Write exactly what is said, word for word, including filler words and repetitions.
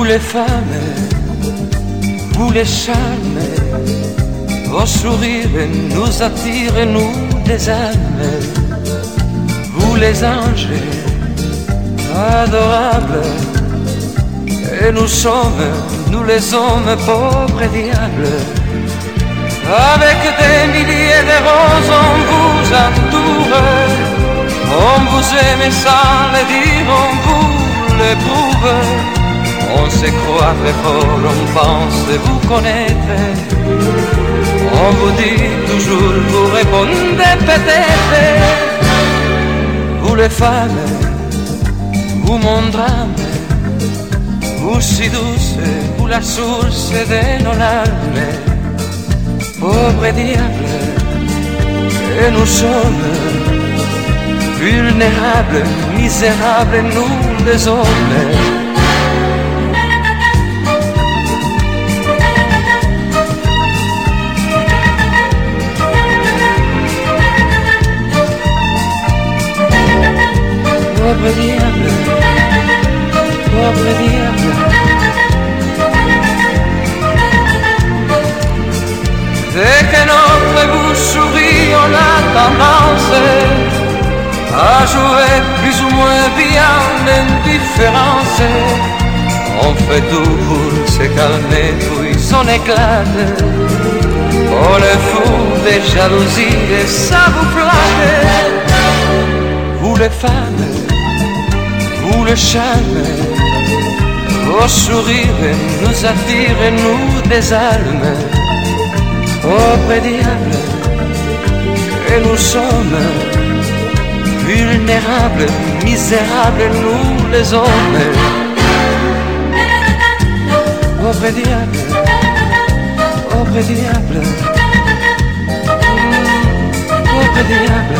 les femmes, vous les charmes, vos sourires nous attirent, nous des âmes. Vous les anges adorables, et nous sommes, nous les hommes pauvres et diables. Avec des milliers de roses on vous entoure, on vous aime sans le dire, on vous l'éprouve. On se croit très fort, on pense vous connaître. On vous dit toujours, vous répondez peut-être. Vous les femmes, vous mon drame, vous si douce, vous la source de nos larmes. Pauvres diables, et nous sommes vulnérables, misérables, nous les hommes. Pauvre diable, pauvre diable. Dès que notre bouche sourit, on a tendance à jouer plus ou moins bien l'indifférence. On fait tout pour se calmer, puis on éclate. Oh le fou des jalousies, et ça vous flatte. Vous les femmes, vous le charme, vos sourires nous attirent, nous des âmes. Pauvres diables, et nous sommes vulnérables, misérables, nous les hommes. Pauvres diables, pauvres diables, pauvres diables.